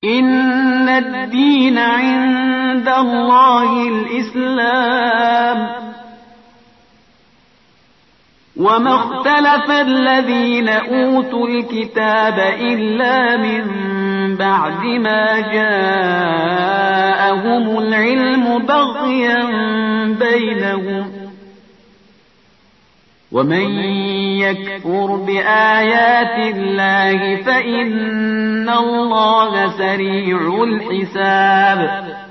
إن الدين عند الله الإسلام. وما اختلف الذين أوتوا الكتاب إلا من بعد ما جاءهم العلم بغيا بينهم. ومن يكفر بآيات الله فإن الله سريع الحساب.